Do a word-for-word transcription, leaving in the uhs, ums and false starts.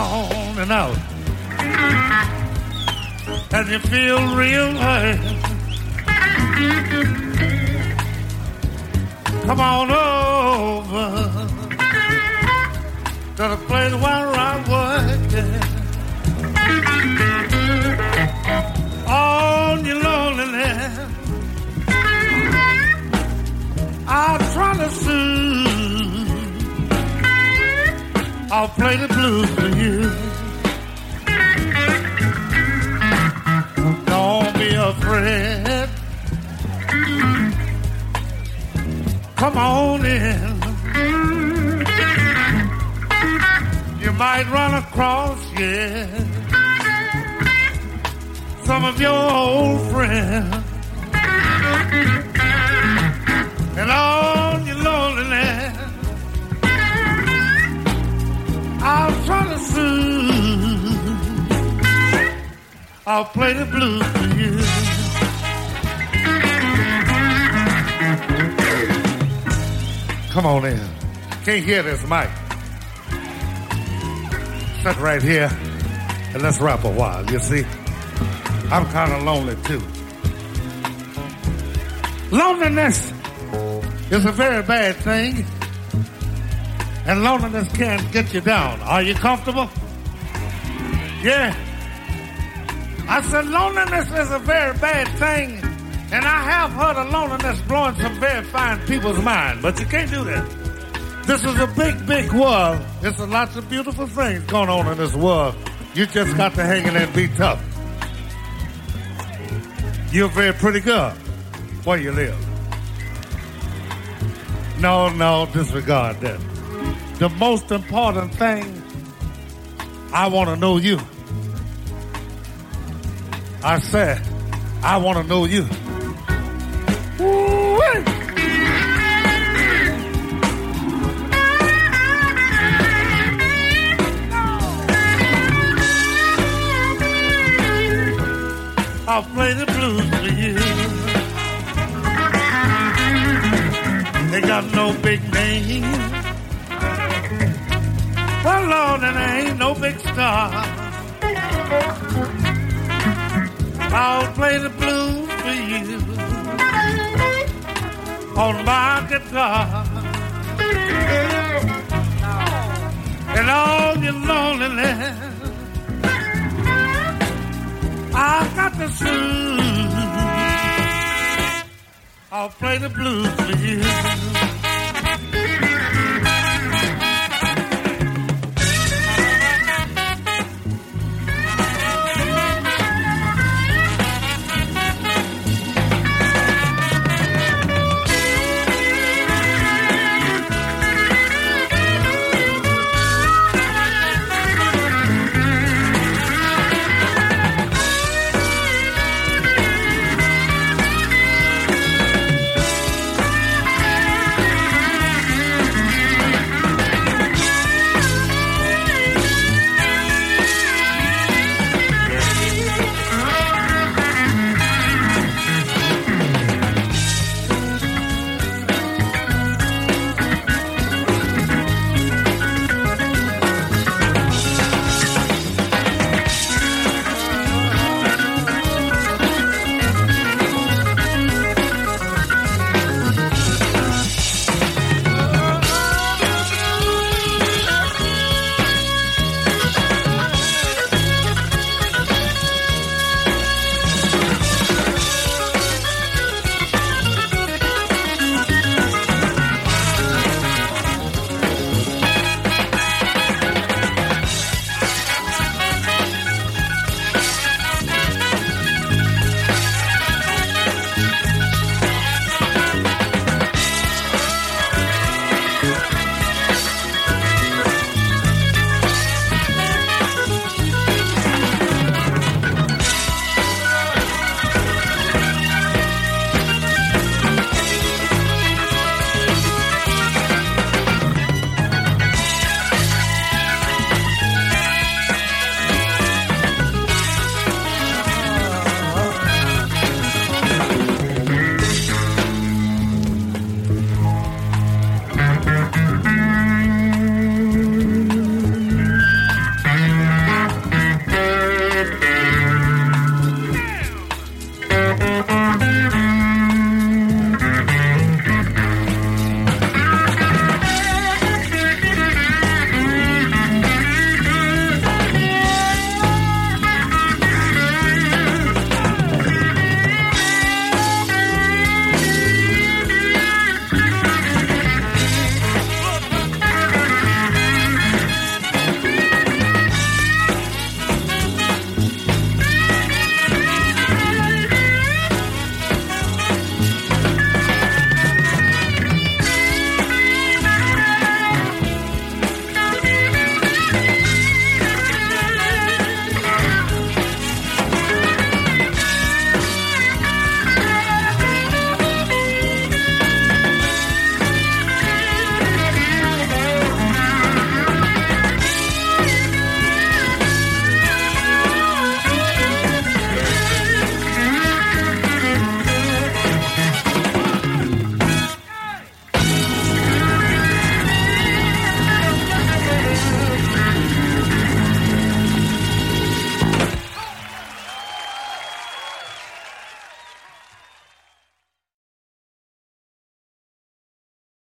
down and out, and you feel real hurt, come on over to the place where I'm working. On your loneliness, I'll try to soothe. I'll play the blues for you. Don't be afraid. Come on in. You might run across, yeah, some of your old friends. And on your loneliness, I'll try to soothe. I'll play the blues for you. Come on in. Can't hear this mic. Sit right here and let's rap a while, you see. I'm kind of lonely too. Loneliness is a very bad thing, and loneliness can get you down. Are you comfortable? Yeah. I said loneliness is a very bad thing, and I have heard of loneliness blowing some very fine people's mind, but you can't do that. This is a big, big world. There's a lots of beautiful things going on in this world. You just got to hang in there and be tough. You're a very pretty girl. Where you live? No, no, disregard that. The most important thing, I want to know you. I said, I want to know you. Woo-wee. I'll play the blues for you. They got no big name. Well, Lord, and I ain't no big star. I'll play the blues for you on my guitar. And all your loneliness, I got to soothe. I'll play the blues for you.